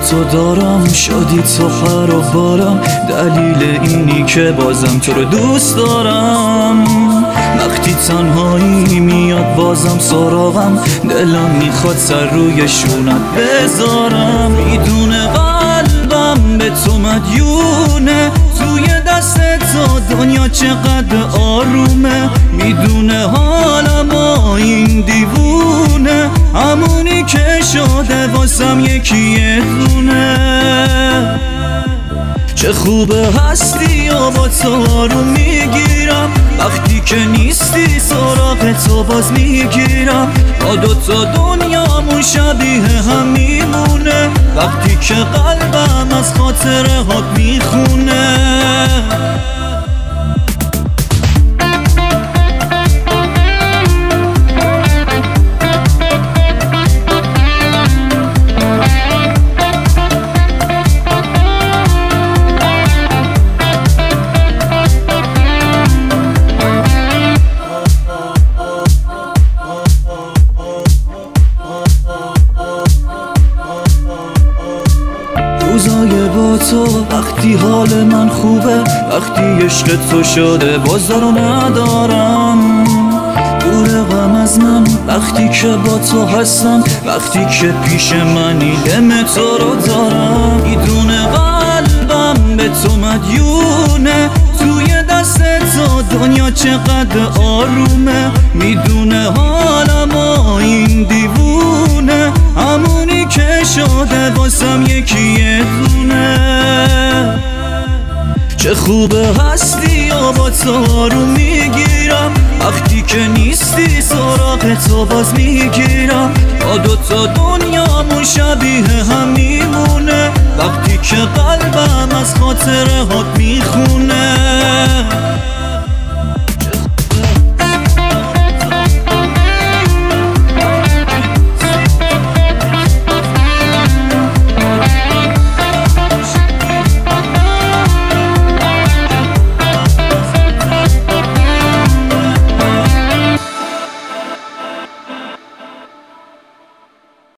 تو دارم، شادی تو پر و بالم، دلیل اینی که بازم تو رو دوست دارم. وقتی تنهایی میاد بازم سراغم، دلم میخواد سر روی شونت بذارم. میدونه قلبم به تو مدیونه، توی دست تو دنیا چقدر آرومه. میدونه حالم با این دیوونه، همونی که شده واسم یه دونه. چه خوبه هستی و با تو آروم میگیرم، وقتی که نیستی سراغ تو باز میگیرم. با دوتا دنیامون شبیه هم میمونه، وقتی که قلبم از خاطره هات میخونه. روزای با تو وقتی حال من خوبه، وقتی عشق تو شده بازارو ندارم. دور غم از من وقتی که با تو هستم، وقتی که پیش منی دم تو رو دارم. میدونه قلبم به تو مدیونه، توی دست تو دنیا چقدر آرومه. میدونه حالم با این دیوونه، همونی که شده واسم یه دونه. چه خوبه هستی و با تو آروم میگیرم، وقتی که نیستی سراغ تو باز میگیرم. با دوتا دنیامون شبیه هم میمونه، وقتی که قلبم از خاطره هات میخونه.